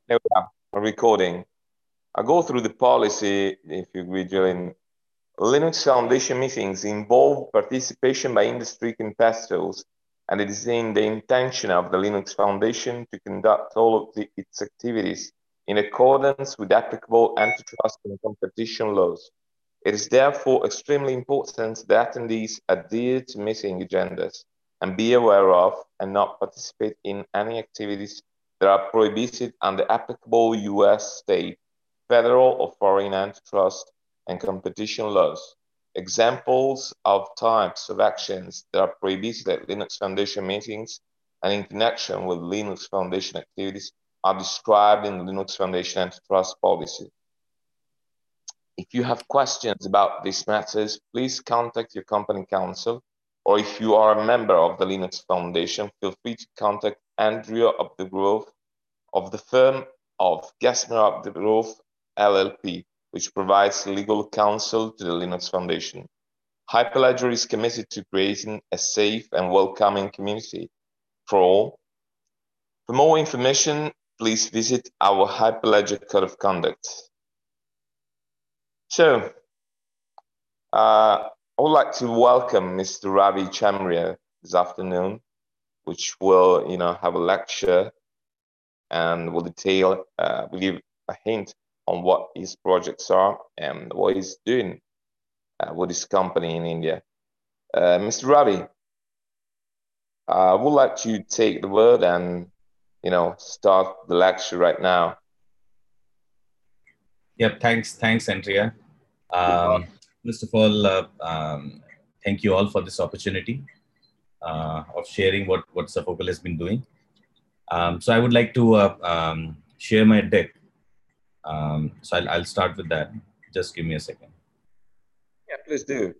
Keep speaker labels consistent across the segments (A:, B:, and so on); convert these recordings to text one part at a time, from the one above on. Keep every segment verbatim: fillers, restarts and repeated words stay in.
A: Here we are, recording. I go through the policy, if you agree, Julian. Linux Foundation meetings involve participation by industry competitors, and it is in the intention of the Linux Foundation to conduct all of the, its activities in accordance with applicable antitrust and competition laws. It is therefore extremely important that attendees adhere to meeting agendas and be aware of and not participate in any activities that are prohibited under applicable U S state, federal, or foreign antitrust and competition laws. Examples of types of actions that are prohibited at Linux Foundation meetings and in connection with Linux Foundation activities are described in the Linux Foundation antitrust policy. If you have questions about these matters, please contact your company counsel, or if you are a member of the Linux Foundation, feel free to contact Andrea of the Grove of the firm of Gassner of the Grove L L P, which provides legal counsel to the Linux Foundation. Hyperledger is committed to creating a safe and welcoming community for all. For more information, please visit our Hyperledger Code of Conduct. So, Uh, I would like to welcome Mister Ravi Chamria this afternoon, which will, you know, have a lecture and will detail, uh, will give a hint on what his projects are and what he's doing uh, with his company in India. Uh, Mister Ravi, I would like to take the word and, you know, start the lecture right now.
B: Yep, thanks, thanks, Andrea. Um, first of all, uh, um, thank you all for this opportunity uh, of sharing what, what Sofocal has been doing. Um, so I would like to uh, um, share my deck. Um, so I'll, I'll start with that. Just give me a second.
A: Yeah, please do.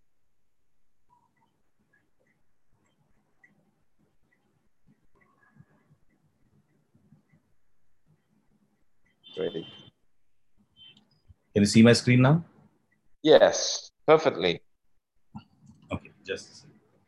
A: Great.
B: Can you see my screen now?
A: Yes, perfectly.
B: Okay, just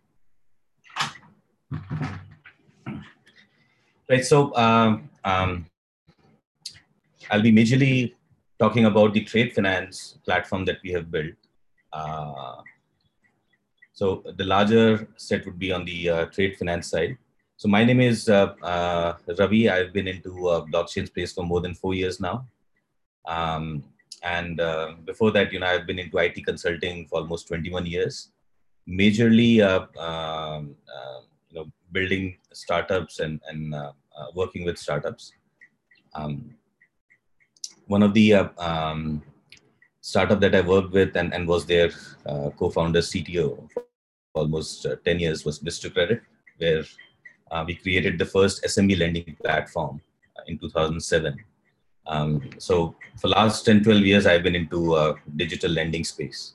B: right. So um, um, I'll be majorly talking about the trade finance platform that we have built. Uh, so the larger set would be on the uh, trade finance side. So my name is uh, uh, Ravi. I've been into uh, blockchain space for more than four years now. Um, and uh, before that, you know, I've been into I T consulting for almost twenty-one years, majorly, uh, um, uh, you know, building startups and, and uh, uh, working with startups. Um, one of the uh, um, startup that I worked with and, and was their uh, co-founder C T O for almost uh, ten years was Mister Credit, where uh, we created the first S M E lending platform uh, in two thousand seven. Um, so for last ten, twelve years, I've been into uh, digital lending space.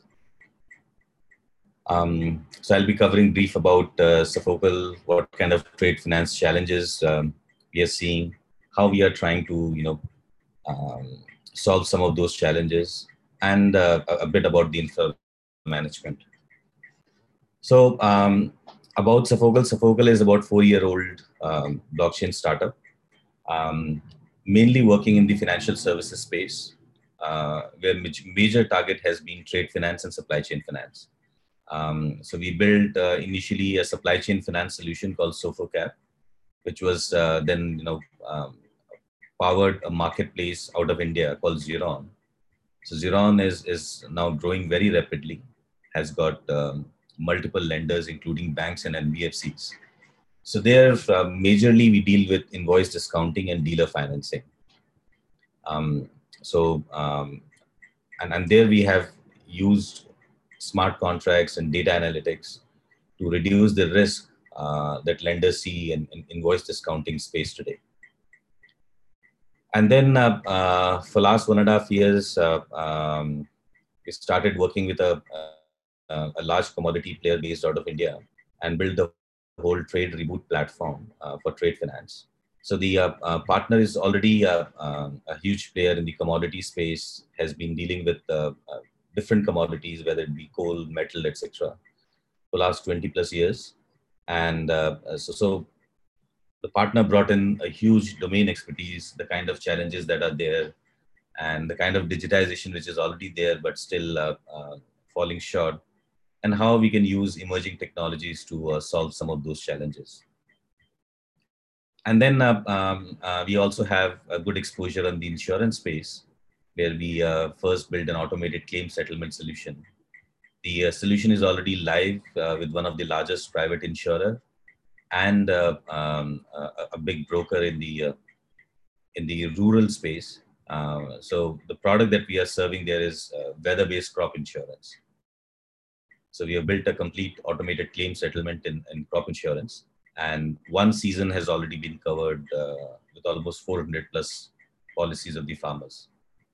B: Um, so I'll be covering brief about uh, Sofocal, what kind of trade finance challenges um, we are seeing, how we are trying to, you know, um, solve some of those challenges, and uh, a, a bit about the infra management. So um, about Sofocal, Sofocal is about four-year-old um, blockchain startup, um, mainly working in the financial services space, uh, where maj- major target has been trade finance and supply chain finance. Um, so we built uh, initially a supply chain finance solution called SofoCap, which was uh, then you know um, powered a marketplace out of India called Xeron. So Xeron is is now growing very rapidly, has got um, multiple lenders, including banks and N B F Cs. So there, uh, majorly we deal with invoice discounting and dealer financing. Um, so um, and, and there we have used smart contracts and data analytics to reduce the risk uh, that lenders see in, in invoice discounting space today. And then uh, uh, for last one and a half years, uh, um, we started working with a, a, a large commodity player based out of India and built the whole trade reboot platform uh, for trade finance. So the uh, uh, partner is already uh, um, a huge player in the commodity space, has been dealing with uh, uh, different commodities, whether it be coal, metal, et cetera, for last twenty plus years. And uh, so, so the partner brought in a huge domain expertise, the kind of challenges that are there, and the kind of digitization which is already there but still uh, uh, falling short, and how we can use emerging technologies to uh, solve some of those challenges. And then uh, um, uh, we also have a good exposure on the insurance space, where we uh, first built an automated claim settlement solution. The uh, solution is already live uh, with one of the largest private insurer and uh, um, a, a big broker in the uh, in the rural space. Uh, so the product that we are serving there is uh, weather-based crop insurance. So we have built a complete automated claim settlement in, in crop insurance, and one season has already been covered uh, with almost four hundred plus policies of the farmers.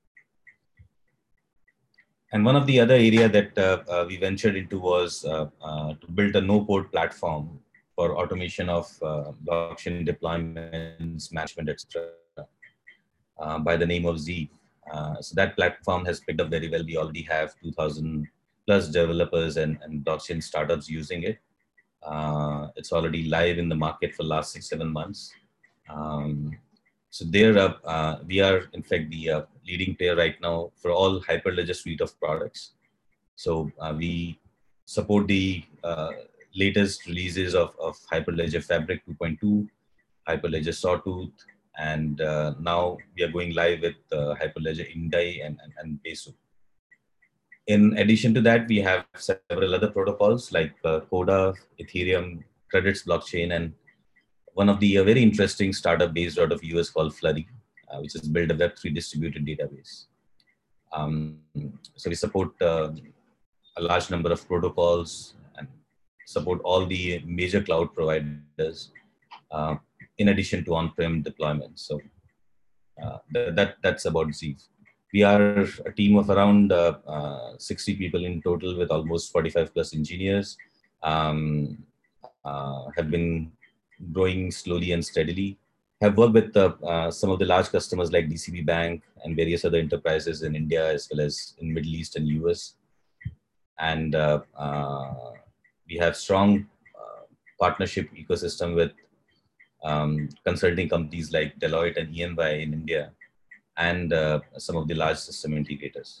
B: And one of the other area that uh, uh, we ventured into was uh, uh, to build a no-code platform for automation of uh, blockchain deployments, management, et cetera, uh, by the name of Zeev. Uh, so that platform has picked up very well. We already have two thousand plus developers and, and blockchain startups using it. Uh, it's already live in the market for the last six, seven months. Um, so there, uh, uh, we are in fact the uh, leading player right now for all Hyperledger suite of products. So uh, we support the uh, latest releases of, of Hyperledger Fabric two point two, Hyperledger Sawtooth, and uh, now we are going live with uh, Hyperledger Indai and, and, and Besu. In addition to that, we have several other protocols like uh, Coda, Ethereum, Credits blockchain, and one of the uh, very interesting startup based out of U S called Flurry, uh, which has built a Web three distributed database. Um, so we support uh, a large number of protocols and support all the major cloud providers uh, in addition to on-prem deployments. So uh, that, that, that's about Zeev. We are a team of around uh, uh, sixty people in total with almost forty-five plus engineers, um, uh, have been growing slowly and steadily, have worked with uh, uh, some of the large customers like D C B Bank and various other enterprises in India as well as in Middle East and U S. And uh, uh, we have strong uh, partnership ecosystem with um, consulting companies like Deloitte and E M Y in India, and uh, some of the large system integrators.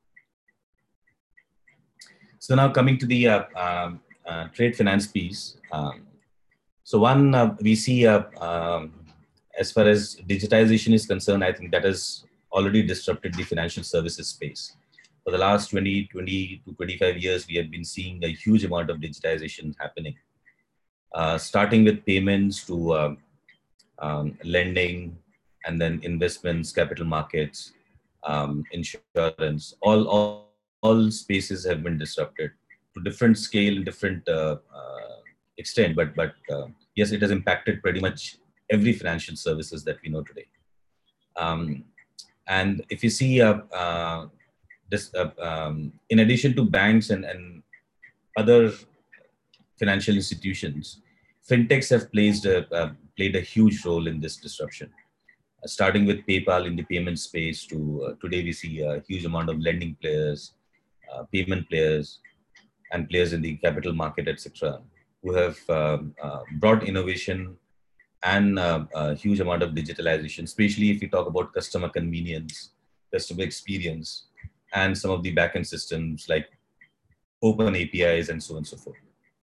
B: So now coming to the uh, um, uh, trade finance piece. Um, so one, uh, we see uh, um, as far as digitization is concerned, I think that has already disrupted the financial services space. For the last twenty, twenty to twenty-five years, we have been seeing a huge amount of digitization happening, uh, starting with payments to uh, um, lending, and then investments, capital markets, um, insurance, all, all, all spaces have been disrupted to different scale, different uh, uh, extent, but, but uh, yes, it has impacted pretty much every financial services that we know today. Um, and if you see, uh, uh, this, uh, um, in addition to banks and, and other financial institutions, fintechs have placed a, uh, played a huge role in this disruption. Uh, starting with PayPal in the payment space to uh, today we see a huge amount of lending players, uh, payment players, and players in the capital market, et cetera, who have um, uh, brought innovation and uh, a huge amount of digitalization, especially if we talk about customer convenience, customer experience, and some of the backend systems like open A P Is and so on and so forth.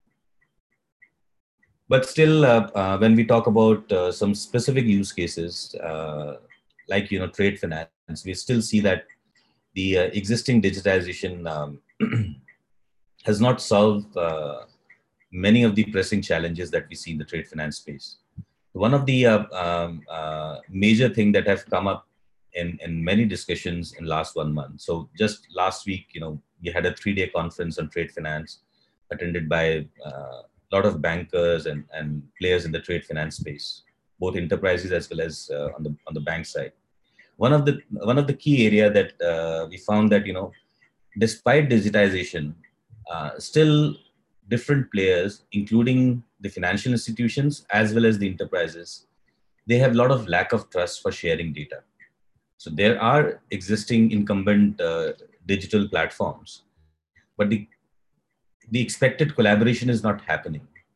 B: But still, uh, uh, when we talk about uh, some specific use cases, uh, like, you know, trade finance, we still see that the uh, existing digitization um, has not solved uh, many of the pressing challenges that we see in the trade finance space. One of the uh, um, uh, major things that have come up in, in many discussions in last one month. So just last week, you know, we had a three-day conference on trade finance attended by uh, a lot of bankers and, and players in the trade finance space, both enterprises as well as uh, on the on the bank side. One of the one of the key area that uh, we found that, you know, despite digitization, uh, still different players, including the financial institutions as well as the enterprises, they have a lot of lack of trust for sharing data. So there are existing incumbent uh, digital platforms, but the, the expected collaboration is not happening.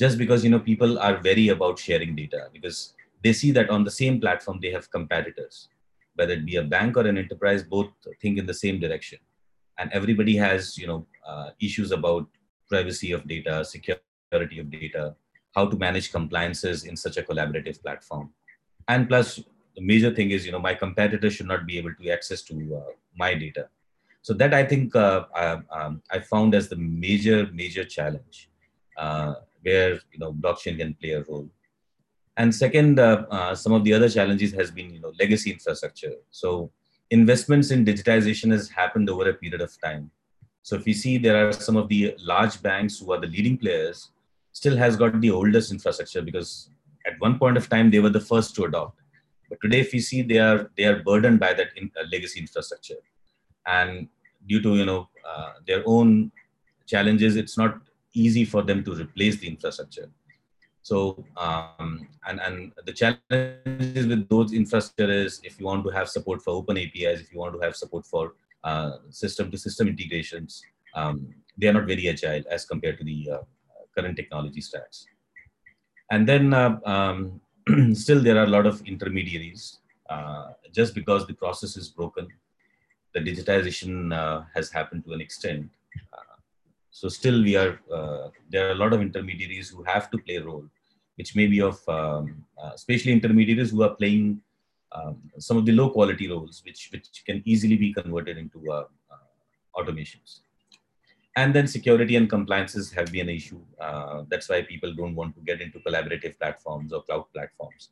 B: just because, you know, people are very about sharing data because they see that on the same platform, they have competitors, whether it be a bank or an enterprise, both think in the same direction. And everybody has, you know, uh, issues about privacy of data, security of data, how to manage compliances in such a collaborative platform. And plus, the major thing is, you know, my competitor should not be able to access to uh, my data. So that I think uh, I, um, I found as the major, major challenge uh, where, you know, blockchain can play a role. And second, uh, uh, some of the other challenges has been, you know, legacy infrastructure. So investments in digitization has happened over a period of time. So if we see, there are some of the large banks who are the leading players, still has got the oldest infrastructure because at one point of time they were the first to adopt. But today, if we see, they are they are burdened by that in, uh, legacy infrastructure, and due to, you know, uh, their own challenges, it's not easy for them to replace the infrastructure. So, um, and, and the challenges with those infrastructure is if you want to have support for open A P Is, if you want to have support for uh, system to system integrations, um, they are not very agile as compared to the uh, current technology stacks. And then uh, um, still there are a lot of intermediaries. Uh, just because the process is broken, the digitization uh, has happened to an extent. Uh, so still we are, uh, there are a lot of intermediaries who have to play a role, which may be of, um, uh, especially intermediaries who are playing um, some of the low quality roles, which, which can easily be converted into uh, uh, automations. And then security and compliances have been an issue. Uh, that's why people don't want to get into collaborative platforms or cloud platforms.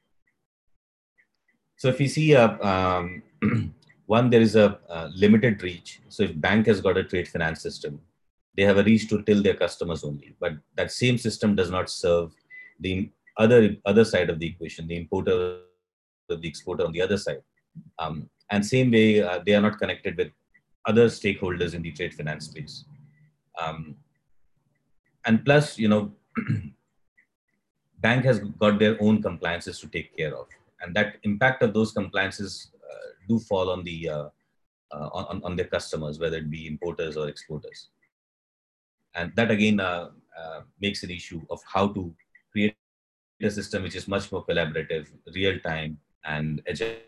B: So if we see, uh, um, one, there is a uh, limited reach. So if bank has got a trade finance system, they have a reach to till their customers only. But that same system does not serve the other other side of the equation, the importer or the exporter on the other side. Um, and same way, uh, they are not connected with other stakeholders in the trade finance space. Um, and plus, you know, bank has got their own compliances to take care of, and that impact of those compliances uh, do fall on the uh, uh, on, on their customers, whether it be importers or exporters. And that again uh, uh, makes an issue of how to create a system which is much more collaborative, real time, and agile.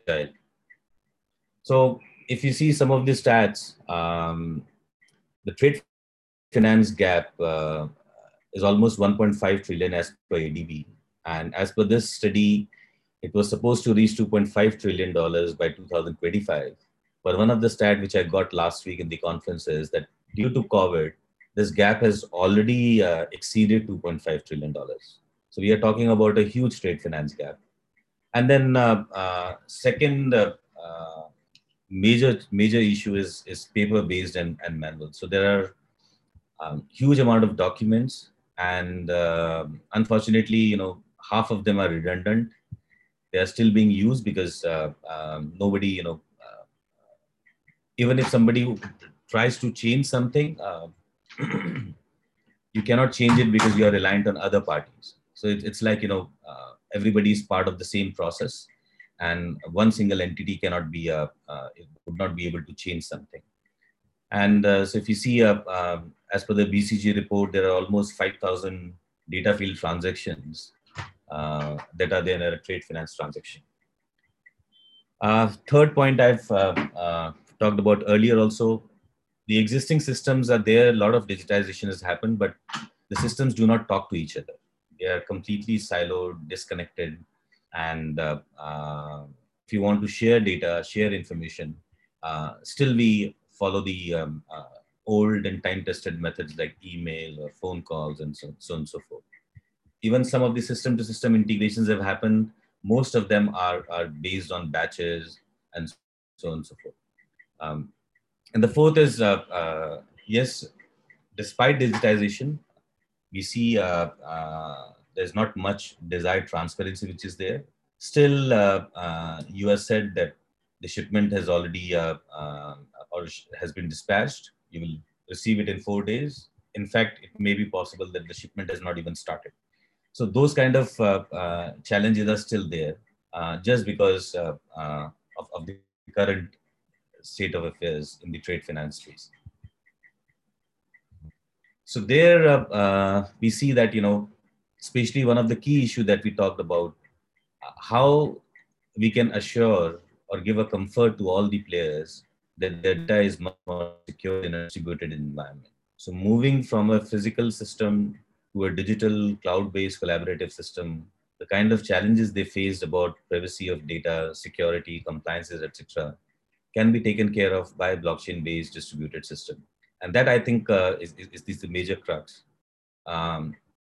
B: So if you see some of the stats, um, the trade finance gap uh, is almost one point five trillion as per A D B. And as per this study, it was supposed to reach two point five trillion dollars by two thousand twenty-five. But one of the stats which I got last week in the conference is that due to COVID, this gap has already uh, exceeded two point five trillion dollars. So we are talking about a huge trade finance gap. And then uh, uh, second uh, uh, major major issue is is paper based and, and manual. So there are um, huge amount of documents, and uh, unfortunately, you know, half of them are redundant. They are still being used because uh, um, nobody, you know, uh, even if somebody who tries to change something, uh, you cannot change it because you are reliant on other parties. So it, it's like, you know, uh, everybody is part of the same process, and one single entity cannot be, uh, uh, it would not be able to change something. And uh, so if you see, uh, um, as per the B C G report, there are almost five thousand data field transactions uh, that are there in a trade finance transaction. Uh, third point I've uh, uh, talked about earlier also, the existing systems are there, a lot of digitization has happened, but the systems do not talk to each other. They are completely siloed, disconnected. And uh, uh, if you want to share data, share information, uh, still we follow the um, uh, old and time-tested methods like email or phone calls and so, so on and so forth. Even some of the system-to-system integrations have happened. Most of them are, are based on batches and so on and so forth. Um, and the fourth is, uh, uh, yes, despite digitization, we see uh, uh, there's not much desired transparency which is there. Still, uh, uh, you have said that the shipment has already uh, uh, or has been dispatched. You will receive it in four days. In fact, it may be possible that the shipment has not even started. So those kind of uh, uh, challenges are still there, uh, just because uh, uh, of, of the current state of affairs in the trade finance space. So there uh, uh, we see that, you know, especially one of the key issues that we talked about, how we can assure or give a comfort to all the players that their data is much more secure in a distributed environment. So moving from a physical system to a digital cloud-based collaborative system, the kind of challenges they faced about privacy of data, security, compliances, et cetera, can be taken care of by blockchain-based distributed system. And that, I think, uh, is, is, is the major crux. Um,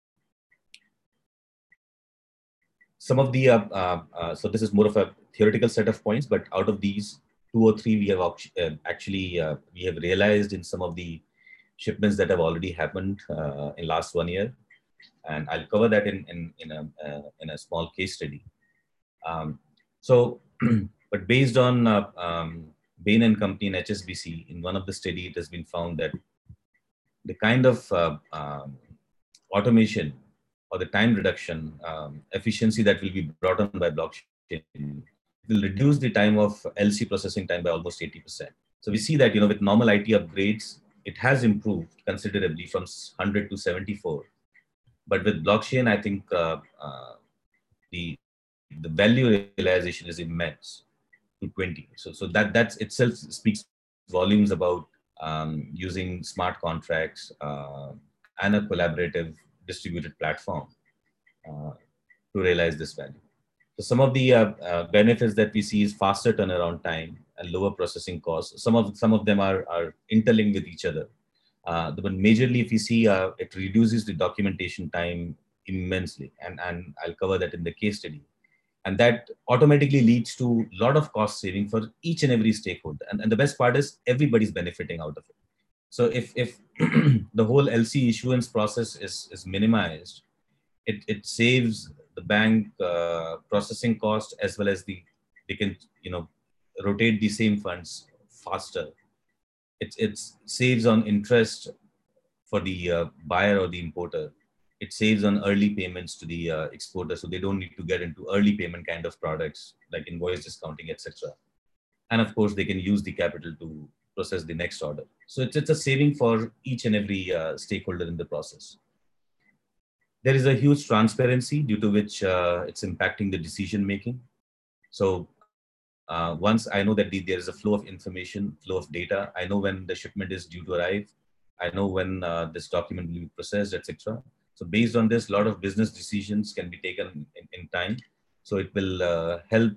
B: some of the, uh, uh, uh, so this is more of a theoretical set of points, but out of these two or three, we have uh, actually, uh, we have realized in some of the shipments that have already happened uh, in last one year. And I'll cover that in, in, in, a, uh, in a small case study. Um, so, but based on uh, um, Bain and Company and H S B C, in one of the study, it has been found that the kind of uh, um, automation or the time reduction um, efficiency that will be brought on by blockchain will reduce the time of L C processing time by almost eighty percent. So we see that, you know, with normal I T upgrades, it has improved considerably from one hundred to seventy-four. But with blockchain, I think uh, uh, the, the value realization is immense to twenty. So, so that that's itself speaks volumes about um, using smart contracts uh, and a collaborative distributed platform uh, to realize this value. So some of the uh, uh, benefits that we see is faster turnaround time and lower processing costs. Some of some of them are, are interlinked with each other. Uh, but majorly, if you see, uh, it reduces the documentation time immensely, and, and I'll cover that in the case study. And that automatically leads to a lot of cost saving for each and every stakeholder. And, and the best part is everybody's benefiting out of it. So if, if the whole L C issuance process is, is minimized, it, it saves the bank uh, processing cost, as well as the, they can, you know, rotate the same funds faster. It it's saves on interest for the uh, buyer or the importer. It saves on early payments to the uh, exporter, so they don't need to get into early payment kind of products like invoice discounting, et cetera. And of course, they can use the capital to process the next order. So it's, it's a saving for each and every uh, stakeholder in the process. There is a huge transparency due to which uh, it's impacting the decision making. So uh, once I know that the, there is a flow of information, flow of data, I know when the shipment is due to arrive, I know when uh, this document will be processed, et cetera. So based on this, a lot of business decisions can be taken in, in time. So it will uh, help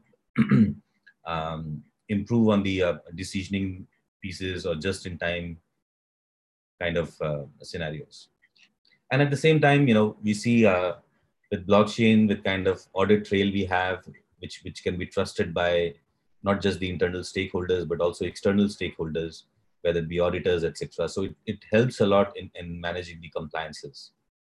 B: um, improve on the uh, decisioning pieces or just-in-time kind of uh, scenarios. And at the same time, you know, we see uh, with blockchain, with kind of audit trail we have, which which can be trusted by not just the internal stakeholders, but also external stakeholders, whether it be auditors, et cetera. So it, it helps a lot in, in managing the compliances.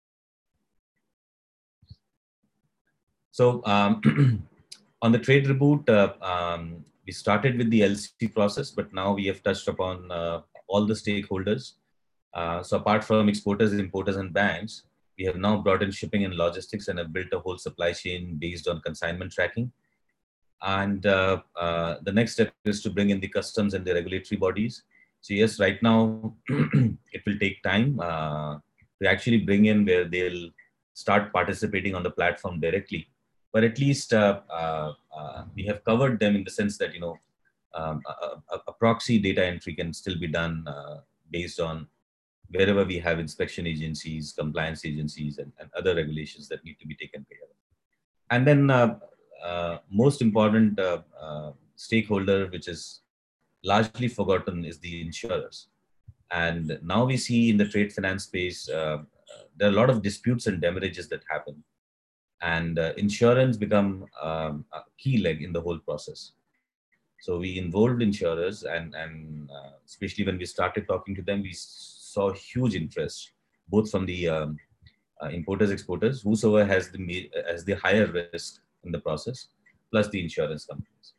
B: So um, on the trade reboot, uh, um, we started with the L C process, but now we have touched upon uh, all the stakeholders. Uh, so apart from exporters, importers, and banks, we have now brought in shipping and logistics and have built a whole supply chain based on consignment tracking. And uh, uh, the next step is to bring in the customs and the regulatory bodies. So yes, right now, it will take time uh, to actually bring in where they'll start participating on the platform directly. But at least uh, uh, uh, we have covered them in the sense that, you know, um, a, a, a proxy data entry can still be done uh, based on wherever we have inspection agencies, compliance agencies, and, and other regulations that need to be taken care of. And then uh, uh, most important uh, uh, stakeholder, which is largely forgotten, is the insurers. And now we see in the trade finance space, uh, there are a lot of disputes and demurrages that happen. And uh, insurance become um, a key leg in the whole process. So we involved insurers, and, and uh, especially when we started talking to them, we saw huge interest, both from the um, uh, importers, exporters, whosoever has the, has the higher risk in the process, plus the insurance companies.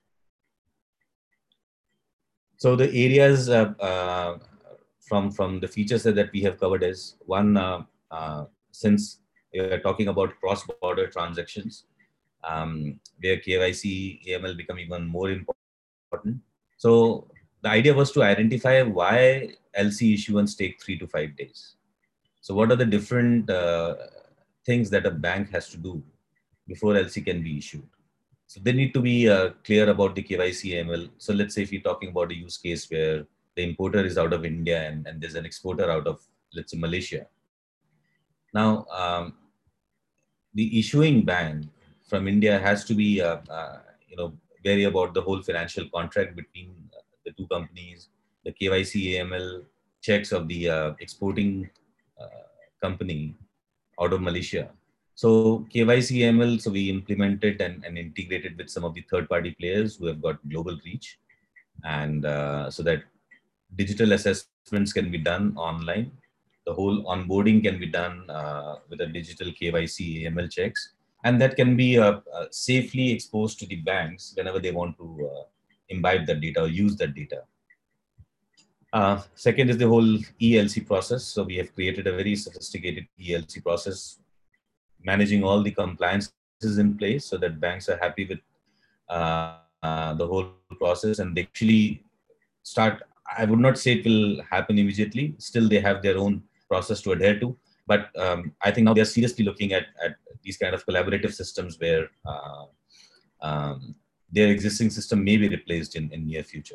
B: So the areas uh, uh, from, from the features that we have covered is one, uh, uh, since we are talking about cross-border transactions, um, where K Y C, A M L become even more important. So the idea was to identify why L C issuance take three to five days. So what are the different uh, things that a bank has to do before L C can be issued. So they need to be uh, clear about the K Y C A M L. So let's say if you're talking about a use case where the importer is out of India and, and there's an exporter out of, let's say, Malaysia. Now, um, the issuing bank from India has to be, uh, uh, you know, wary about the whole financial contract between uh, the two companies, the K Y C A M L checks of the uh, exporting uh, company out of Malaysia. So K Y C A M L, so we implemented and, and integrated with some of the third-party players who have got global reach, and uh, so that digital assessments can be done online. The whole onboarding can be done uh, with a digital K Y C A M L checks, and that can be uh, uh, safely exposed to the banks whenever they want to uh, imbibe that data or use that data. Uh, second is the whole E L C process. So we have created a very sophisticated E L C process, managing all the compliances in place so that banks are happy with uh, the whole process, and they can actually start. I would not say it will happen immediately. Still, they have their own process to adhere to. But um, I think now they are seriously looking at, at these kind of collaborative systems where uh, um, their existing system may be replaced in, in near future.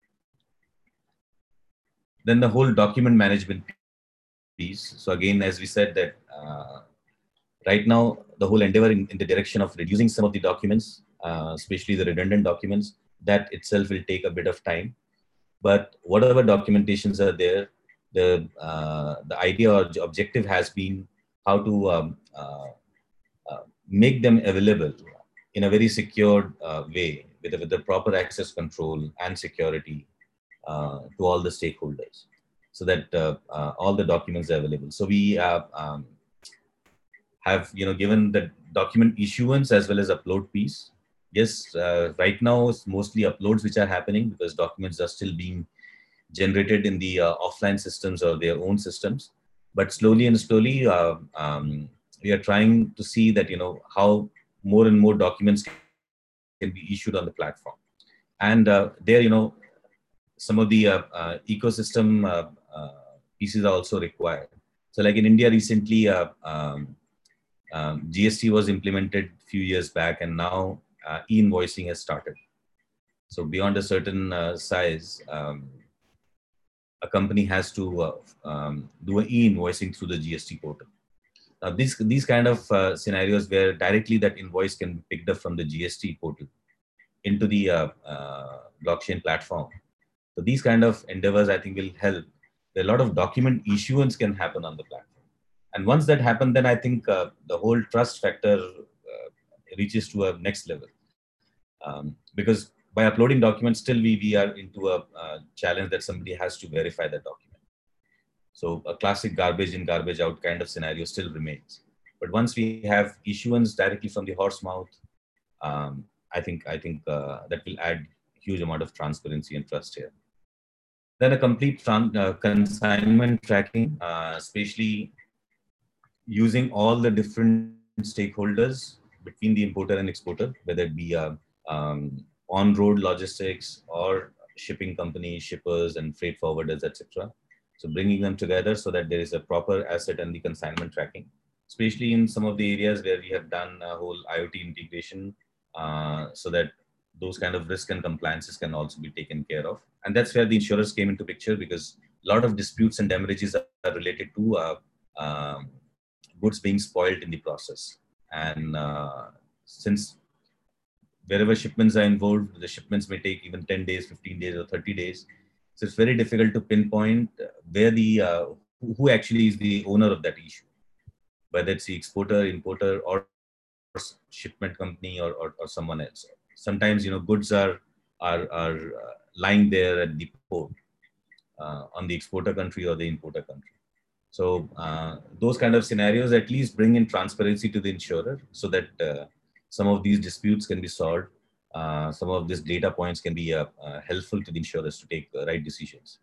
B: Then the whole document management piece. So again, as we said that uh, right now, the whole endeavor in, in the direction of reducing some of the documents, uh, especially the redundant documents, that itself will take a bit of time. But whatever documentations are there, the uh, the idea or objective has been how to um, uh, uh, make them available in a very secured uh, way with, with the proper access control and security uh, to all the stakeholders, so that uh, uh, all the documents are available. So we have um, have you know given the document issuance as well as upload piece. Yes, uh, right now it's mostly uploads which are happening because documents are still being generated in the uh, offline systems or their own systems. But slowly and slowly, uh, um, we are trying to see that you know how more and more documents can be issued on the platform, and uh, there you know some of the uh, uh, ecosystem uh, uh, pieces are also required. So, like in India recently. Uh, um, Um, G S T was implemented a few years back, and now uh, e-invoicing has started. So beyond a certain uh, size, um, a company has to uh, um, do an e-invoicing through the G S T portal. Now, these, these kind of uh, scenarios where directly that invoice can be picked up from the G S T portal into the uh, uh, blockchain platform. So these kind of endeavors, I think, will help. A lot of document issuance can happen on the platform. And once that happens, then I think uh, the whole trust factor uh, reaches to a next level. Um, because by uploading documents, still we, we are into a uh, challenge that somebody has to verify that document. So a classic garbage in, garbage out kind of scenario still remains. But once we have issuance directly from the horse mouth, um, I think, I think uh, that will add huge amount of transparency and trust here. Then a complete uh, consignment tracking, uh, especially using all the different stakeholders between the importer and exporter, whether it be uh, um, on-road logistics or shipping companies, shippers and freight forwarders, et cetera. So bringing them together so that there is a proper asset and the consignment tracking, especially in some of the areas where we have done a whole IoT integration uh, so that those kind of risk and compliances can also be taken care of. And that's where the insurers came into picture, because a lot of disputes and damages are related to uh, um, goods being spoiled in the process. And uh, since wherever shipments are involved, the shipments may take even ten days, fifteen days, or thirty days. So it's very difficult to pinpoint where the, uh, who actually is the owner of that issue, whether it's the exporter, importer, or shipment company, or, or, or someone else. Sometimes, you know, goods are, are, are uh, lying there at the port uh, on the exporter country or the importer country. So uh, those kind of scenarios at least bring in transparency to the insurer so that uh, some of these disputes can be solved. Uh, some of these data points can be uh, uh, helpful to the insurers to take the right decisions.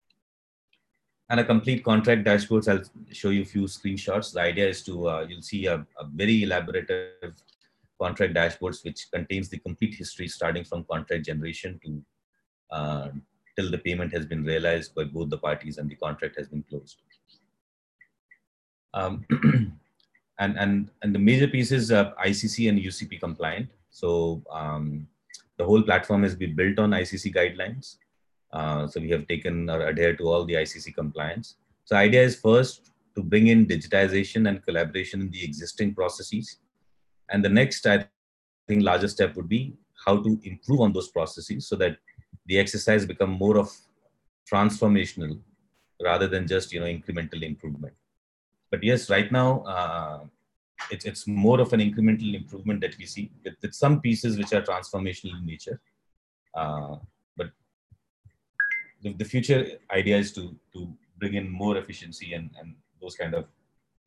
B: And a complete contract dashboards, I'll show you a few screenshots. The idea is to, uh, you'll see a, a very elaborative contract dashboards, which contains the complete history starting from contract generation to uh, till the payment has been realized by both the parties and the contract has been closed. Um, and and and the major piece is uh, I C C and U C P compliant. So um, the whole platform has been built on I C C guidelines. Uh, so we have taken or adhere to all the I C C compliance. So idea is first to bring in digitization and collaboration in the existing processes, and the next, I think, larger step would be how to improve on those processes so that the exercise become more of transformational rather than just you know incremental improvement. But yes, right now uh, it's it's more of an incremental improvement that we see with, with some pieces which are transformational in nature. Uh, but the, the future idea is to to bring in more efficiency and, and those kind of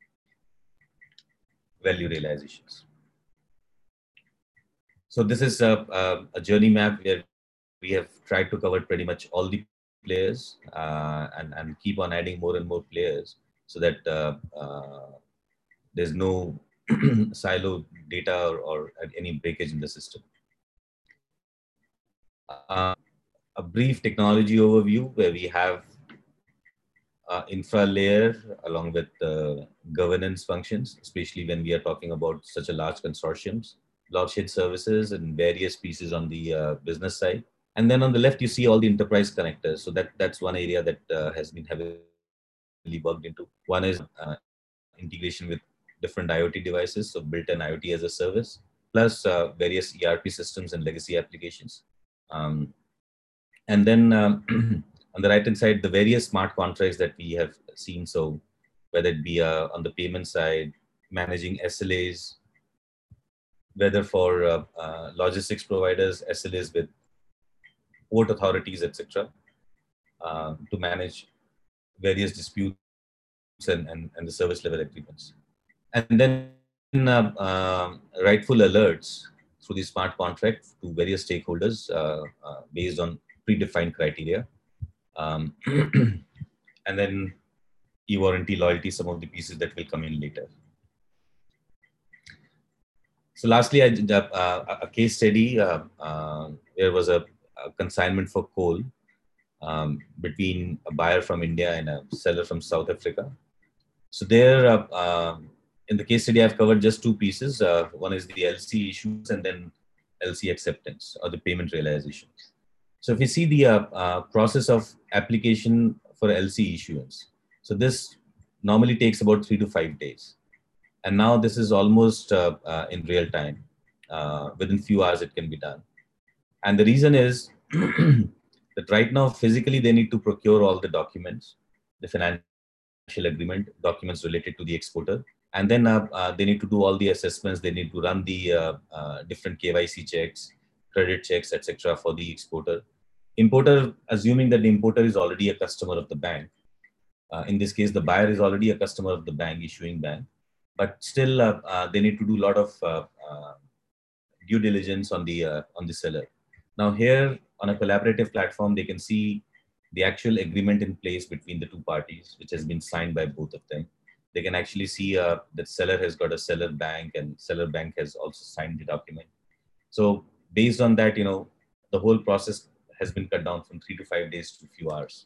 B: value realizations. So this is a, a, a journey map where we have tried to cover pretty much all the players uh, and, and keep on adding more and more players so that uh, uh, there's no silo data or, or any breakage in the system. Uh, a brief technology overview where we have uh, infra layer along with uh, governance functions, especially when we are talking about such a large consortiums, blockchain services and various pieces on the uh, business side. And then on the left, you see all the enterprise connectors. So that, that's one area that uh, has been heavily worked into. One is uh, integration with different IoT devices, so built-in IoT as a service, plus uh, various E R P systems and legacy applications. Um, and then um, on the right-hand side, the various smart contracts that we have seen. So whether it be uh, on the payment side, managing S L As, whether for uh, uh, logistics providers, S L As with port authorities, et cetera, uh, to manage various disputes and, and, and the service level agreements. And then uh, uh, rightful alerts through the smart contract to various stakeholders uh, uh, based on predefined criteria. Um, and then e-warranty, loyalty, some of the pieces that will come in later. So lastly, I did a, uh, a case study. Uh, uh, there was a, a consignment for coal um, between a buyer from India and a seller from South Africa. So there, uh, uh, in the case study, I've covered just two pieces. Uh, one is the L C issuance and then L C acceptance or the payment realization. So if you see the uh, uh, process of application for L C issuance, so this normally takes about three to five days. And now this is almost uh, uh, in real time. Uh, within few hours, it can be done. And the reason is that right now, physically, they need to procure all the documents, the financial agreement, documents related to the exporter. And then uh, uh, they need to do all the assessments. They need to run the uh, uh, different K Y C checks, credit checks, et cetera for the exporter. Importer, assuming that the importer is already a customer of the bank. Uh, in this case, the buyer is already a customer of the bank, issuing bank. But still, uh, uh, they need to do a lot of uh, uh, due diligence on the uh, on the seller. Now here, on a collaborative platform, they can see the actual agreement in place between the two parties, which has been signed by both of them. They can actually see uh, that seller has got a seller bank and seller bank has also signed the document. So based on that, you know, the whole process has been cut down from three to five days to a few hours.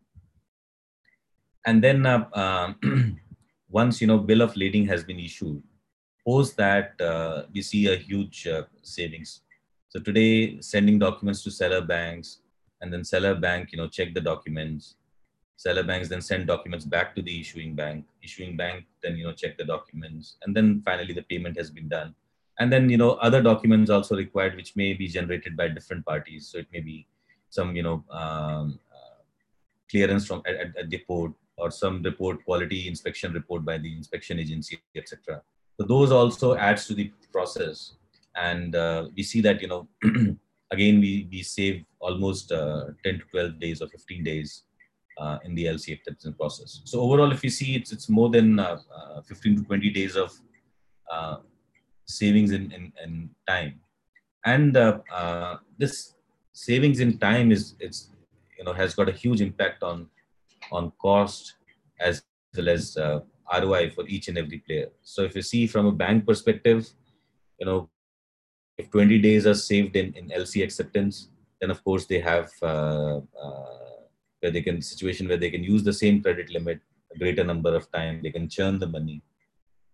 B: And then uh, uh, once, you know, bill of lading has been issued, post that uh, we see a huge uh, savings. So today, sending documents to seller banks, and then seller bank, you know, check the documents. Seller banks then send documents back to the issuing bank. Issuing bank then, you know, check the documents, and then finally the payment has been done. And then, you know, other documents also required, which may be generated by different parties. So it may be some, you know, um, uh, clearance from at, at, at the port, or some report, quality inspection report by the inspection agency, et cetera. So those also adds to the process, and uh, we see that, you know, again we we save almost uh, ten to twelve days or fifteen days uh, in the L C acceptance process. So overall, if you see, it's it's more than uh, uh, fifteen to twenty days of uh, savings in, in in time, and uh, uh, this savings in time is it's you know has got a huge impact on on cost as well as uh, R O I for each and every player. So if you see from a bank perspective, you know, if twenty days are saved in, in L C acceptance, then of course they have uh, uh, where they can situation where they can use the same credit limit a greater number of time. They can churn the money.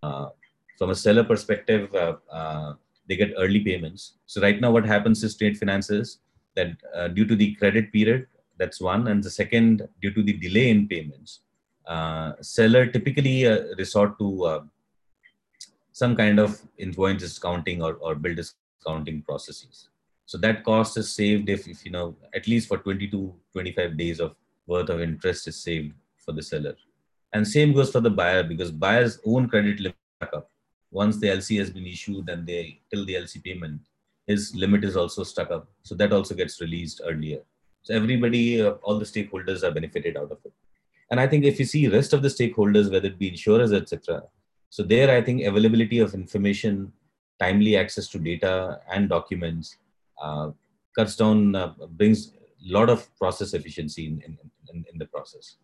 B: uh, from a seller perspective, uh, uh, they get early payments. So right now what happens is trade finances that uh, due to the credit period, that's one. And the second, due to the delay in payments, uh, seller typically uh, resort to uh, some kind of invoice discounting or, or bill discounting processes. So that cost is saved if, if, you know, at least for twenty to twenty-five days of worth of interest is saved for the seller. And same goes for the buyer, because buyer's own credit limit stuck up. Once the L C has been issued and they till the L C payment, his limit is also stuck up. So that also gets released earlier. So everybody, uh, all the stakeholders are benefited out of it. And I think if you see rest of the stakeholders, whether it be insurers, et cetera. So there, I think availability of information, timely access to data and documents uh, cuts down, uh, brings a lot of process efficiency in, in, in, in the process.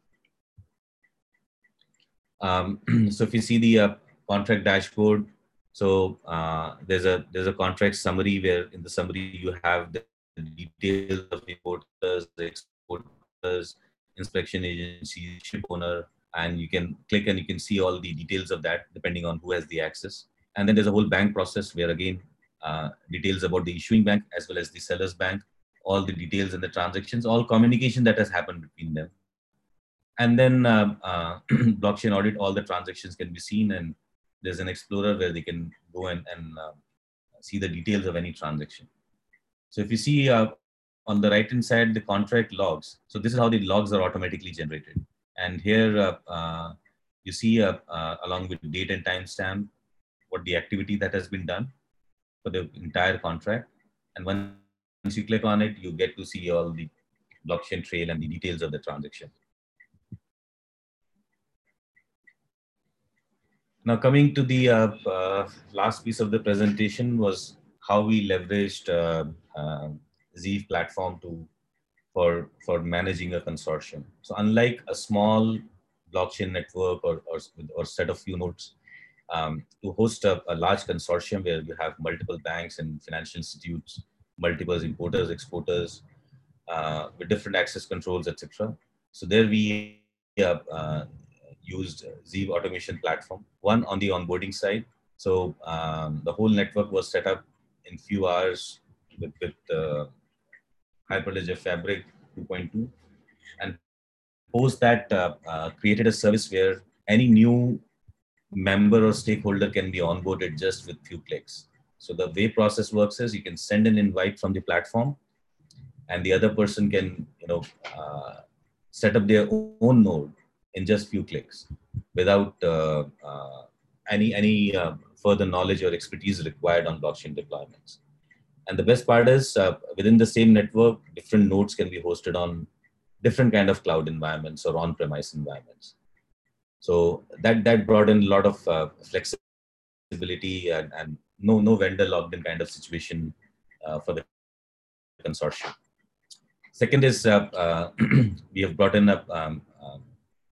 B: Um, so if you see the uh, contract dashboard, so uh, there's a there's a contract summary where in the summary you have the details of the importers, the exporters, inspection agency, ship owner, and you can click and you can see all the details of that depending on who has the access. And then there's a whole bank process where again uh, details about the issuing bank as well as the seller's bank, all the details and the transactions, all communication that has happened between them. And then uh, uh, blockchain audit, all the transactions can be seen, and there's an explorer where they can go and, and uh, see the details of any transaction. So if you see uh, on the right hand side, the contract logs. So this is how the logs are automatically generated. And here uh, uh, you see uh, uh, along with date and timestamp, what the activity that has been done for the entire contract. And once you click on it, you get to see all the blockchain trail and the details of the transaction. Now, coming to the uh, uh, last piece of the presentation was how we leveraged uh, uh, Zeev platform to for for managing a consortium. So, unlike a small blockchain network or or, or set of few nodes, um, to host a, a large consortium where you have multiple banks and financial institutes, multiple importers, exporters, uh, with different access controls, et cetera. So there we uh, uh, used Zeev automation platform, one on the onboarding side. So um, the whole network was set up in few hours with, with uh, Hyperledger Fabric two point two. And post that uh, uh, created a service where any new member or stakeholder can be onboarded just with few clicks. So the way process works is you can send an invite from the platform, and the other person can, you know, uh, set up their own node in just few clicks without uh, uh, any any uh, further knowledge or expertise required on blockchain deployments. And the best part is uh, within the same network, different nodes can be hosted on different kind of cloud environments or on-premise environments. So that that brought in a lot of uh, flexibility and, and no no vendor logged in kind of situation uh, for the consortium. Second is uh, uh, we have brought in a, um, um,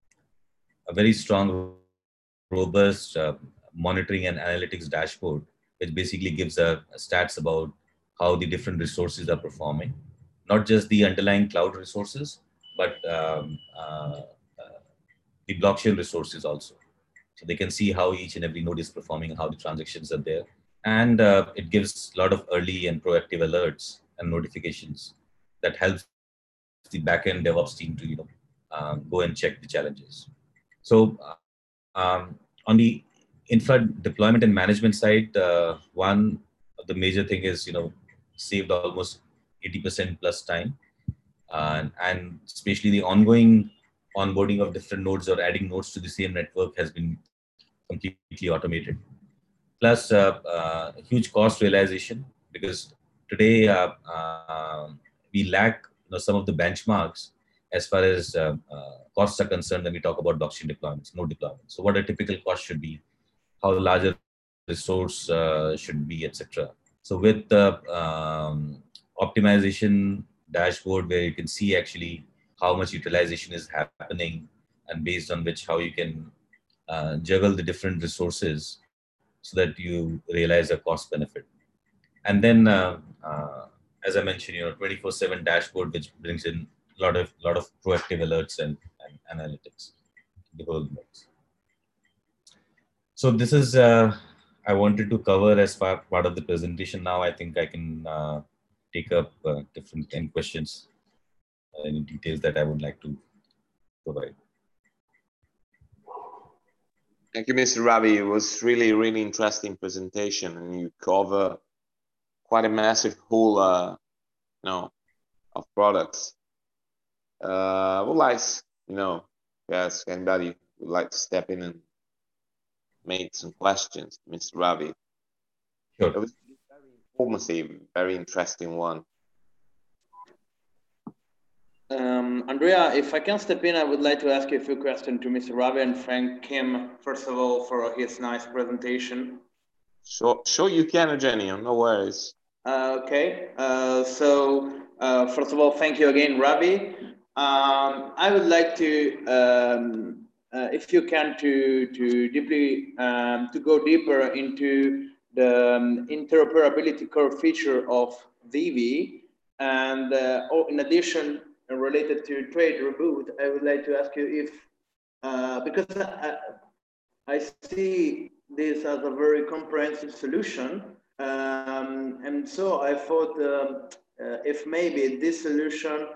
B: a very strong, robust uh, monitoring and analytics dashboard, which basically gives uh, stats about how the different resources are performing, not just the underlying cloud resources, but um, uh, uh, the blockchain resources also. So they can see how each and every node is performing, how the transactions are there. And uh, it gives a lot of early and proactive alerts and notifications that helps the backend DevOps team to, you know, uh, go and check the challenges. So um, on the infra deployment and management side, uh, one of the major thing is, you know, saved almost eighty percent plus time. Uh, and especially the ongoing onboarding of different nodes or adding nodes to the same network has been completely automated. Plus, uh, uh, huge cost realization, because today uh, uh, we lack, you know, some of the benchmarks as far as uh, uh, costs are concerned when we talk about blockchain deployments, node deployments. So, what a typical cost should be, how large a resource uh, should be, et cetera. So, with the um, optimization dashboard, where you can see actually how much utilization is happening, and based on which how you can uh, juggle the different resources so that you realize a cost benefit. And then, uh, uh, as I mentioned, you know, twenty-four seven dashboard, which brings in a lot of lot of proactive alerts and, and analytics, the whole mix. So this is, uh, I wanted to cover as far part of the presentation. Now I think I can uh, take up uh, different kind of questions, uh, any details that I would like to provide.
A: Thank you, Mister Ravi. It was really, really interesting presentation, and you cover quite a massive pool, uh, you know, of products. Uh, I would like, you know, yes, anybody would like to step in and make some questions, Mister Ravi.
B: Sure.
A: It was very informative, very interesting one.
C: Um, Andrea, if I can step in, I would like to ask you a few questions to Mister Ravi and thank him, first of all, for his nice presentation.
A: Sure, sure you can, Eugenio, no worries.
C: Uh, okay, uh, so uh, first of all, thank you again, Ravi. Um, I would like to, um, uh, if you can, to to deeply um, to go deeper into the um, interoperability core feature of Vivi, and uh, oh, in addition, uh, related to trade reboot, I would like to ask you if uh, because I, I see this as a very comprehensive solution. Um, and so I thought um, uh, if maybe this solution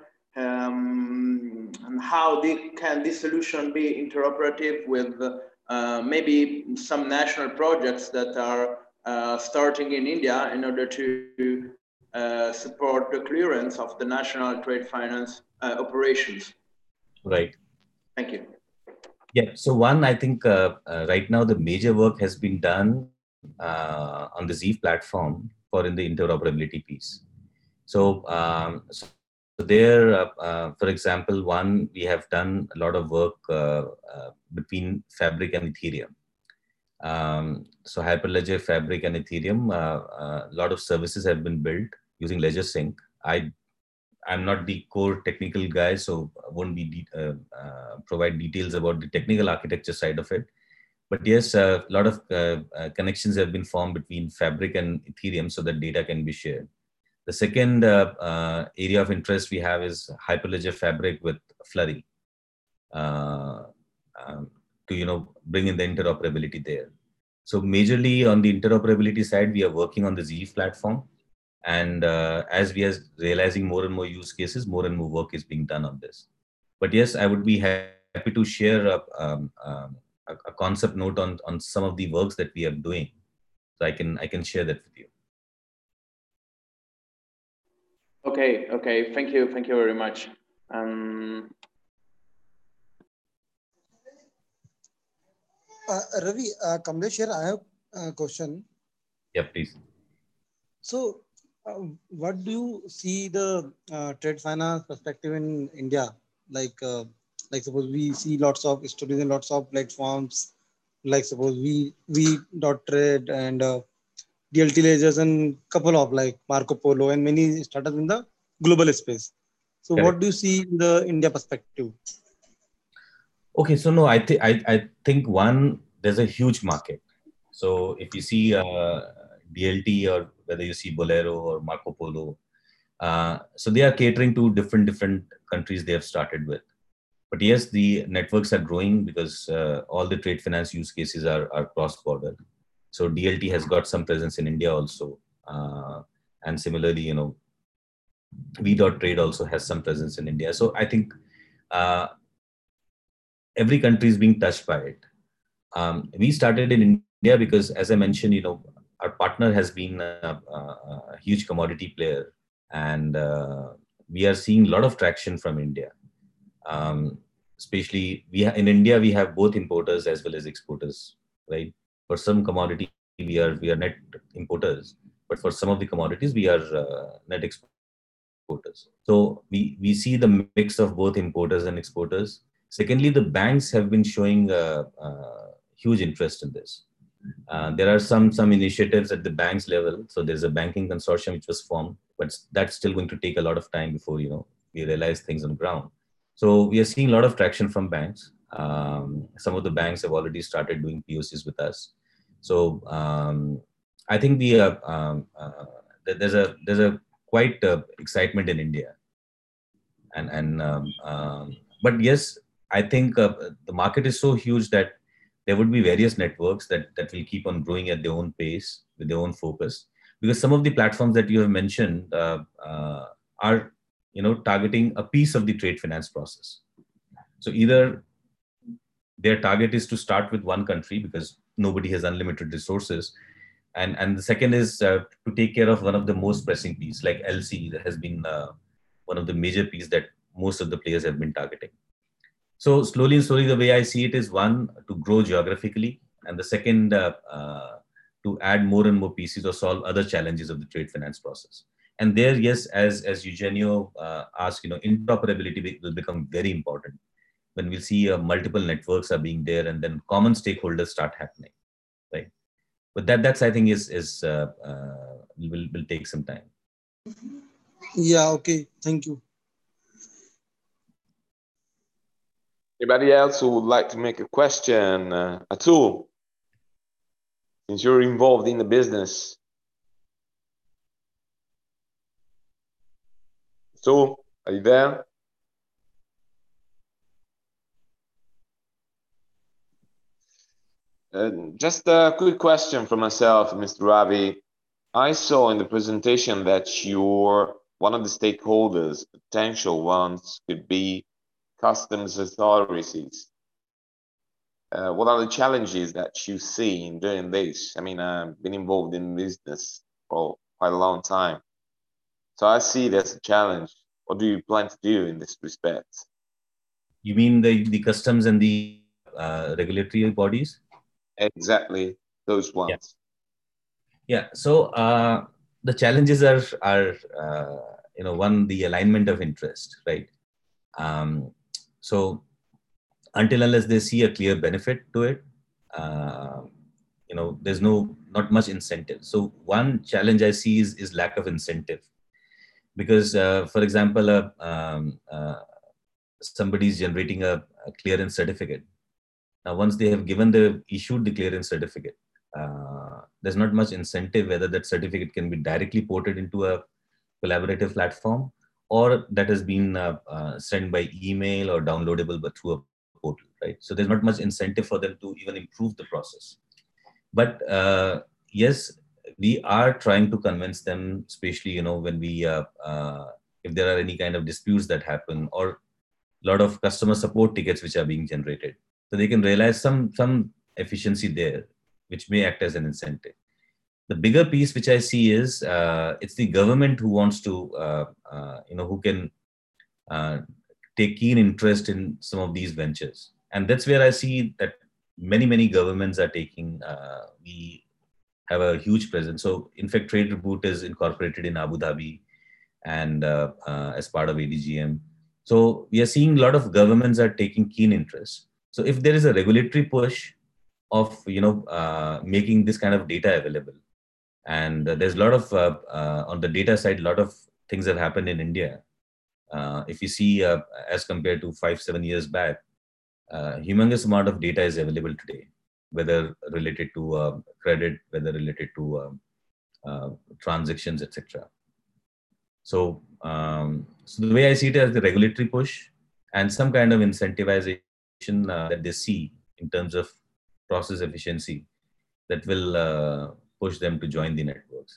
C: um, and how the, can this solution be interoperative with uh, maybe some national projects that are uh, starting in India in order to uh, support the clearance of the national trade finance uh, operations.
B: Right.
C: Thank you.
B: Yeah. So one, I think uh, uh, right now the major work has been done uh, on the Zeev platform for in the interoperability piece. So, um, so there, uh, uh, for example, one, we have done a lot of work uh, uh, between Fabric and Ethereum. Um, so Hyperledger, Fabric, and Ethereum, uh, uh, a lot of services have been built using LedgerSync. I, I'm not the core technical guy, so I won't be de uh, uh, provide details about the technical architecture side of it. But yes, a lot of uh, uh, connections have been formed between Fabric and Ethereum so that data can be shared. The second uh, uh, area of interest we have is Hyperledger Fabric with Flurry uh, um, to you know bring in the interoperability there. So majorly on the interoperability side, we are working on the Zeev platform, and uh, as we are realizing more and more use cases, more and more work is being done on this. But yes, I would be happy to share a, um, um, a, a concept note on on some of the works that we are doing, so I can I can share that with you.
C: Okay, okay. Thank you. Thank you very much. Um,
D: uh, Ravi, uh, Kamlesh here, I have a question.
B: Yeah, please.
D: So, uh, what do you see the uh, trade finance perspective in India? Like, uh, like suppose we see lots of studies and lots of platforms, like suppose we we dot trade and uh, D L T ledgers and couple of like Marco Polo and many startups in the global space. So,
B: Correct.
D: what do you see in the India perspective?
B: Okay, so no, I think I I think one, there's a huge market. So if you see uh, D L T or whether you see Bolero or Marco Polo, uh, so they are catering to different different countries they have started with. But yes, the networks are growing because uh, all the trade finance use cases are, are cross-border. So D L T has got some presence in India also. Uh, and similarly, you know, V dot Trade also has some presence in India. So I think uh, every country is being touched by it. Um, we started in India because, as I mentioned, you know, our partner has been a, a, a huge commodity player, and uh, we are seeing a lot of traction from India. Um, especially, we in India we have both importers as well as exporters, right? For some commodity we are we are net importers, but for some of the commodities we are uh, net exporters. So we we see the mix of both importers and exporters. Secondly, the banks have been showing uh, uh, huge interest in this. Uh, there are some some initiatives at the banks level. So there's a banking consortium which was formed, but that's still going to take a lot of time before you know we realize things on the ground. So we are seeing a lot of traction from banks. Um, some of the banks have already started doing P O Cs with us. So um, I think we are um, uh, there's a there's a quite uh, excitement in India, and and um, um, but yes, I think uh, the market is so huge that there would be various networks that, that will keep on growing at their own pace with their own focus. Because some of the platforms that you have mentioned uh, uh, are, you know, targeting a piece of the trade finance process. So either their target is to start with one country because nobody has unlimited resources. And, and the second is uh, to take care of one of the most pressing piece, like L C that has been uh, one of the major piece that most of the players have been targeting. So slowly and slowly, the way I see it is one, to grow geographically, and the second, uh, uh, to add more and more pieces or solve other challenges of the trade finance process. And there, yes, as, as Eugenio uh, asked, you know, interoperability will become very important when we'll see uh, multiple networks are being there and then common stakeholders start happening, right? But that, that's, I think, is, is uh, uh, will, will take some time.
D: Yeah, okay. Thank you.
A: Anybody else who would like to make a question? Uh, Atul, since you're involved in the business. Atul, are you there? Uh, just a quick question for myself, Mister Ravi. I saw in the presentation that you're one of the stakeholders, potential ones, could be customs authorities. Uh, what are the challenges that you see in doing this? I mean, I've been involved in business for quite a long time. So I see it as a challenge. What do you plan to do in this respect?
B: You mean the, the customs and the uh, regulatory bodies?
A: Exactly, those ones.
B: Yeah. Yeah. So uh, the challenges are, are uh, you know, one, the alignment of interest, right? Um, so until unless they see a clear benefit to it, uh, you know, there's no, not much incentive. So one challenge I see is, is lack of incentive. Because, uh, for example, uh, um, uh, somebody is generating a, a clearance certificate. Now, once they have given the issued the clearance certificate, uh, there's not much incentive whether that certificate can be directly ported into a collaborative platform or that has been uh, uh, sent by email or downloadable but through a portal, right? So there's not much incentive for them to even improve the process. But uh, yes, we are trying to convince them, especially, you know, when we, uh, uh, if there are any kind of disputes that happen or a lot of customer support tickets which are being generated. So they can realize some, some efficiency there, which may act as an incentive. The bigger piece which I see is uh, it's the government who wants to, uh, uh, you know, who can uh, take keen interest in some of these ventures. And that's where I see that many, many governments are taking, uh, we have a huge presence. So in fact, Trade Reboot is incorporated in Abu Dhabi and uh, uh, as part of A D G M. So we are seeing a lot of governments are taking keen interest. So if there is a regulatory push of, you know, uh, making this kind of data available, and uh, there's a lot of, uh, uh, on the data side, a lot of things have happened in India. Uh, if you see, uh, as compared to five, seven years back, uh, humongous amount of data is available today, whether related to uh, credit, whether related to um, uh, transactions, et cetera. So, um, so the way I see it as the regulatory push and some kind of incentivization uh, that they see in terms of process efficiency that will uh, push them to join the networks.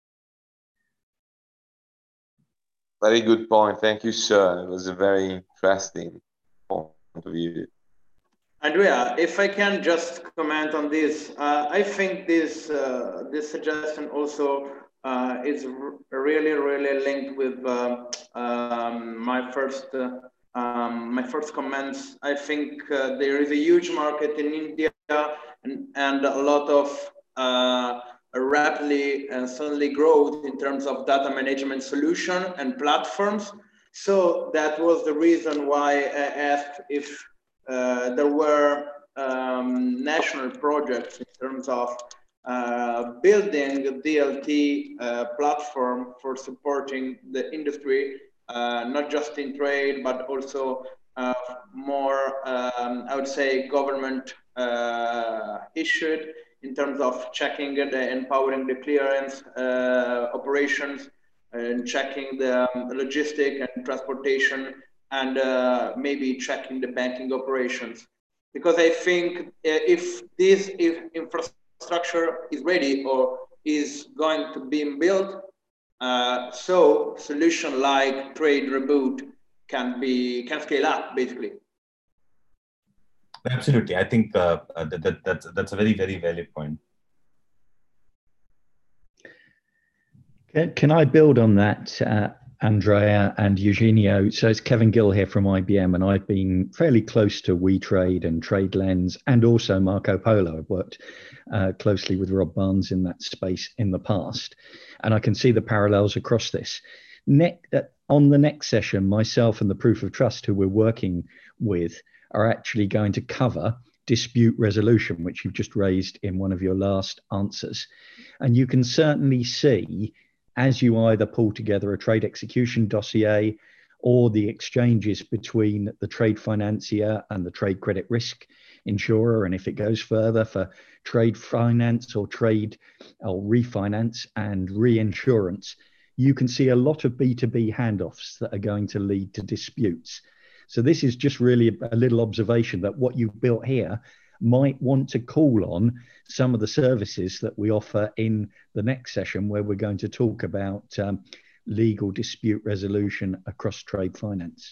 A: Very good point. Thank you, sir. It was a very interesting point of view.
C: Andrea, if I can just comment on this, uh, I think this uh, this suggestion also uh, is really really linked with uh, um, my first uh, um, my first comments. I think uh, there is a huge market in India and, and a lot of uh, rapidly and suddenly growth in terms of data management solution and platforms. So that was the reason why I asked if Uh, there were um, national projects in terms of uh, building a D L T uh, platform for supporting the industry, uh, not just in trade, but also uh, more, um, I would say, government uh, issued in terms of checking and empowering the clearance uh, operations and checking the um, logistic and transportation and uh, maybe checking the banking operations. because I think uh, if this if infrastructure is ready or is going to be built, uh, so solution like Trade Reboot can be can scale up basically.
B: Absolutely, I think uh, that, that that's that's a very very valid point.
E: Can, can I build on that, uh, Andrea and Eugenio? So it's Kevin Gill here from I B M, and I've been fairly close to WeTrade and TradeLens and also Marco Polo. I've worked uh, closely with Rob Barnes in that space in the past, and I can see the parallels across this. Ne- uh, on the next session, myself and the Proof of Trust, who we're working with, are actually going to cover dispute resolution, which you've just raised in one of your last answers. And you can certainly see, as you either pull together a trade execution dossier or the exchanges between the trade financier and the trade credit risk insurer, and if it goes further for trade finance or trade or refinance and reinsurance, you can see a lot of B two B handoffs that are going to lead to disputes. So this is just really a little observation that what you've built here might want to call on some of the services that we offer in the next session, where we're going to talk about um, legal dispute resolution across trade finance.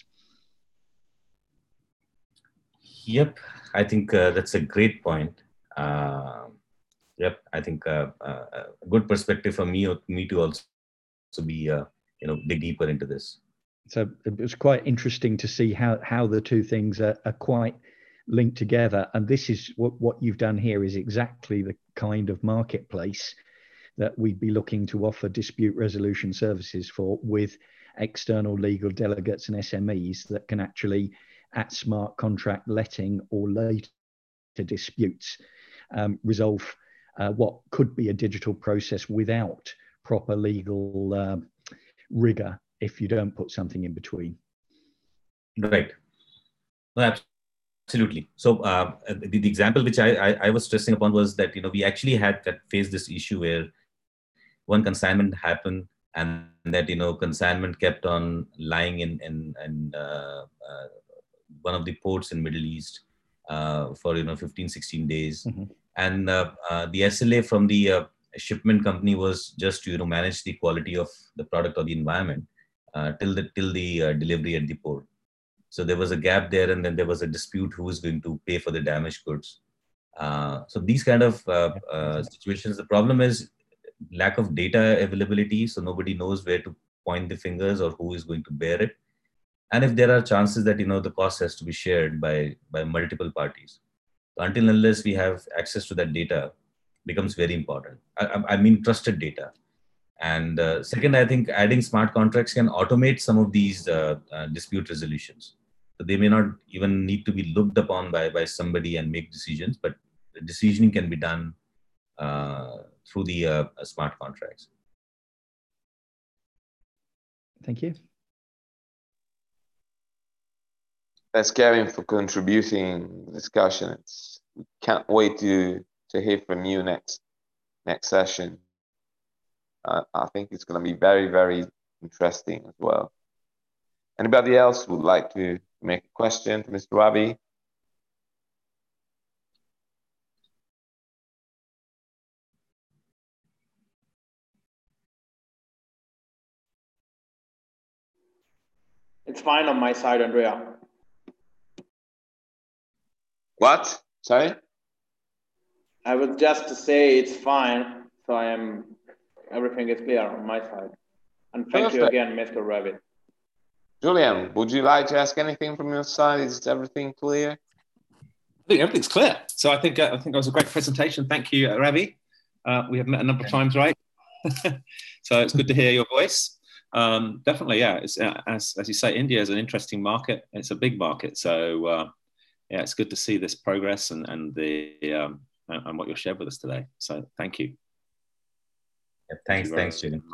B: Yep, I think uh, that's a great point. Uh, yep, I think uh, uh, a good perspective for me, me to also be, uh, you know, dig deeper into this.
E: So it was quite interesting to see how how the two things are, are quite linked together. And this is what, what you've done here is exactly the kind of marketplace that we'd be looking to offer dispute resolution services for, with external legal delegates and S M Es that can actually, at smart contract letting or later disputes, um, resolve uh, what could be a digital process without proper legal uh, rigor if you don't put something in between.
B: Right. No, absolutely. So uh, the, the example which I, I, I was stressing upon was that, you know, we actually had that faced this issue where one consignment happened, and that, you know, consignment kept on lying in, in, in uh, uh, one of the ports in Middle East uh, for, you know, fifteen, sixteen days. Mm-hmm. And uh, uh, the S L A from the uh, shipment company was just to, you know, manage the quality of the product or the environment uh, till the, till the uh, delivery at the port. So there was a gap there, and then there was a dispute who was going to pay for the damaged goods. Uh, so these kind of uh, uh, situations, the problem is lack of data availability. So nobody knows where to point the fingers or who is going to bear it. And if there are chances that, you know, the cost has to be shared by, by multiple parties. So until unless we have access to that data, becomes very important. I, I mean, trusted data. And uh, second, I think adding smart contracts can automate some of these uh, uh, dispute resolutions. So they may not even need to be looked upon by, by somebody and make decisions, but the decisioning can be done uh, through the uh, smart contracts.
E: Thank you.
A: Thanks, Kevin, for contributing to the discussion. It's, we can't wait to, to hear from you next, next session. Uh, I think it's going to be very, very interesting as well. Anybody else would like to make a question to Mister Ravi?
C: It's fine on my side, Andrea.
A: What? Sorry?
C: I was just to say it's fine. So I am, everything is clear on my side. And thank Perfect. you again, Mister Ravi.
A: Julian, would you like to ask anything from your side? Is everything clear?
F: I think everything's clear. So I think uh, I think that was a great presentation. Thank you, uh, Ravi. Uh, we have met a number of times, right? So it's good to hear your voice. Um, definitely, yeah. It's, uh, as as you say, India is an interesting market. It's a big market. So uh, yeah, it's good to see this progress and and the um, and what you've shared with us today. So thank you.
B: Yeah, thanks, thank thanks, Julian.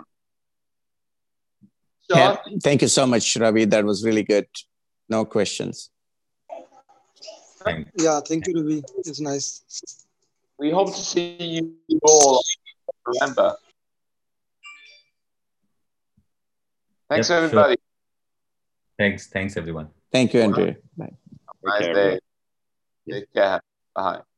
G: Yeah, thank you so much, Ravi. That was really good. No questions.
B: Thank
D: yeah, thank you, Ravi. It's nice.
A: We hope to see you all in November. Thanks, yep, everybody.
B: Sure. Thanks, thanks, everyone.
G: Thank you, Andrea. Bye.
A: Nice day. Take care. Bye.